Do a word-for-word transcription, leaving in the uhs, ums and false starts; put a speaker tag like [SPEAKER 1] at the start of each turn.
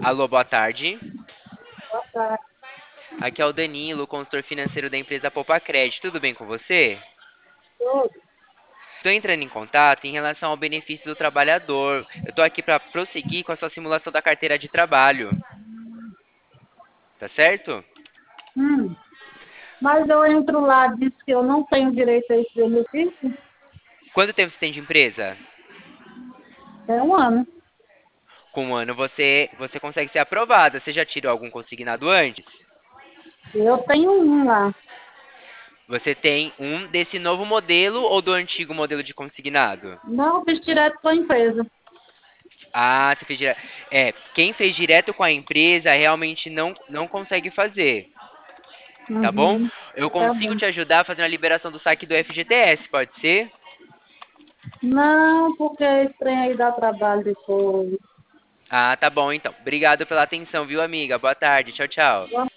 [SPEAKER 1] Alô, boa tarde.
[SPEAKER 2] Boa tarde.
[SPEAKER 1] Aqui é o Danilo, consultor financeiro da empresa Poupa Crédito. Tudo bem com você?
[SPEAKER 2] Tudo.
[SPEAKER 1] Estou entrando em contato em relação ao benefício do trabalhador. Eu estou aqui para prosseguir com a sua simulação da carteira de trabalho. Tá certo?
[SPEAKER 2] Hum. Mas eu entro lá, diz que eu não tenho direito a esse benefício.
[SPEAKER 1] Quanto tempo você tem de empresa?
[SPEAKER 2] É um ano.
[SPEAKER 1] Com um ano você, você consegue ser aprovada. Você já tirou algum consignado antes?
[SPEAKER 2] Eu tenho um lá.
[SPEAKER 1] Você tem um desse novo modelo ou do antigo modelo de consignado?
[SPEAKER 2] Não fiz direto com a empresa.
[SPEAKER 1] Ah, você fez direto. É, quem fez direto com a empresa realmente não, não consegue fazer. Tá bom?
[SPEAKER 2] Uhum.
[SPEAKER 1] Eu
[SPEAKER 2] Tá
[SPEAKER 1] consigo
[SPEAKER 2] bom.
[SPEAKER 1] te ajudar fazendo a liberação do saque do F G T S, pode ser?
[SPEAKER 2] Não, porque esse trem aí dá trabalho depois.
[SPEAKER 1] Ah, tá bom então. Obrigado pela atenção, viu, amiga? Boa tarde. Tchau, tchau.